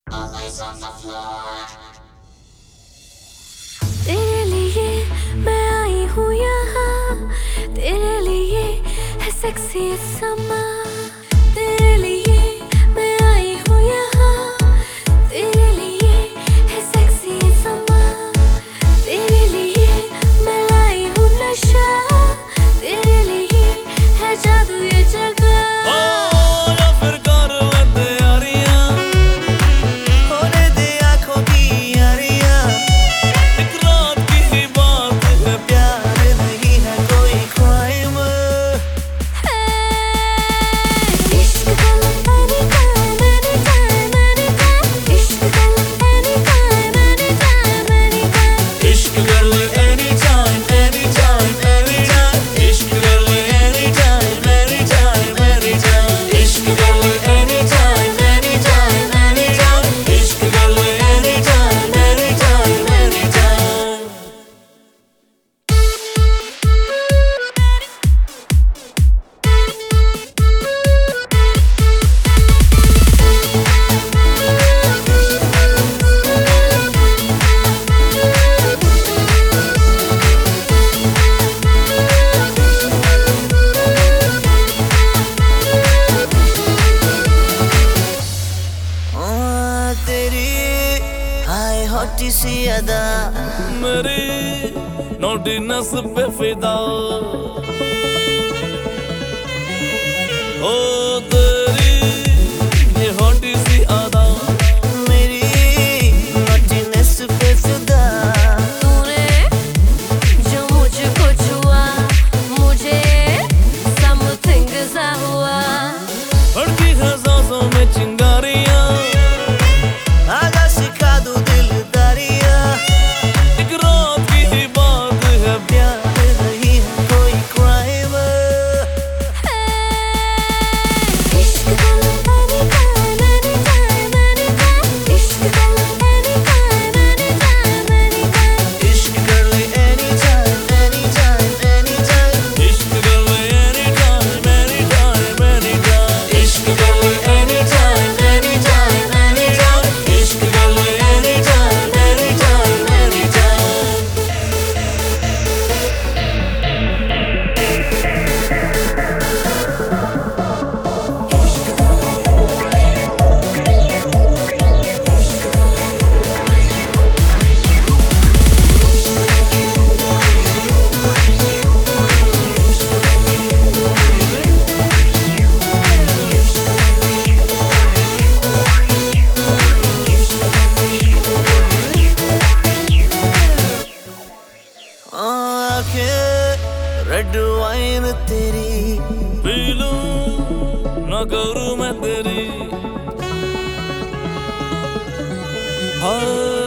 Always on the floor. तेरे लिए मैं आई हूँ यहाँ, तेरे लिए है सेक्सी समा। तेरे लिए मैं आई हूँ यहाँ, तेरे लिए है सेक्सी समा। तेरे लिए मैं लाई हूँ नशा, तेरे लिए है जादू ये जगह। हॉटी सी अदा मेरी नोटिनस पे फिदा ओ तेरी ये हॉटी सी अदा मेरी नोटिनस पे फिदा। तूने जो मुझको छुआ, मुझे समथिंग सा हुआ। भड़की है सांसों में चिंगारियां, आगा सिखा दूं दिलदारियां। एक रात की ही बात है, प्यार नहीं है कोई क्राइम। इश्क करो anytime, anytime, anytime। इश्क करो anytime, anytime, anytime। इश्क कर ले anytime, anytime, anytime। इश्क कर ले anytime, anytime, anytime। इश्क कर ले anytime, anytime, anytime। इश्क कर ले anytime, anytime, anytime। Red wine तेरी पी लूं ना करूं मैं तेरी। हाँ